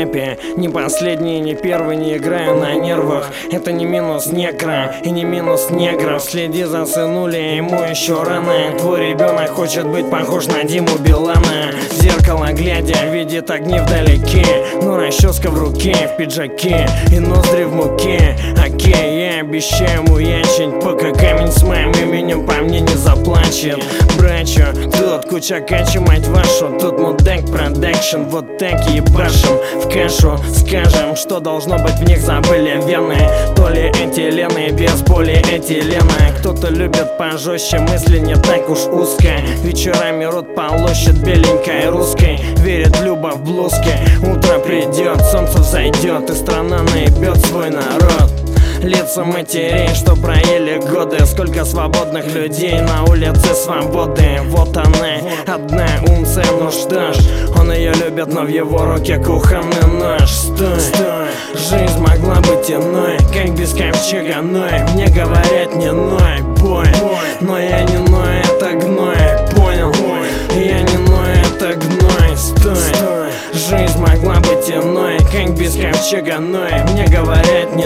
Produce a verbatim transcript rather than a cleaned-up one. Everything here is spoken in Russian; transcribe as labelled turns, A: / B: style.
A: рэпе. Не последний, не первый, не играю на нервах. Это не минус некра и не минус негров. Следи за сынули, ему еще рано. Твой ребенок хочет быть похож на Диму Билана. В зеркало глядя, видит огни вдалеке, но расческа в руке, в пиджаке и ноздри в муке. Окей, я обещаю муячить, пока камень с моим именем по мне не заплачет. Брачу, тут куча качи, мать вашу, тут мудак продакшн. Вот так ебашим в кашу, скажем, что должно быть, в них забыли вены. То ли этилены без полиэтилена. Кто-то любит пожестче, мысли не так уж узко. Вечерами рот полощет беленькой русской. Верит в любовь в блузке. Утро придет, солнце взойдет, и страна наебет свой народ. Лица матерей, что проели годы. Сколько свободных людей на улице свободы. Вот она, одна унция, ну что ж, он ее любит, но в его руке кухонный нож. Стой, стой, жизнь могла быть иной, как без ковчега Ной. Мне говорят не ной, бой, но я не ной, это гной, понял? Я не ной, это гной, стой. Жизнь могла быть иной, как без ковчега Ной. Мне говорят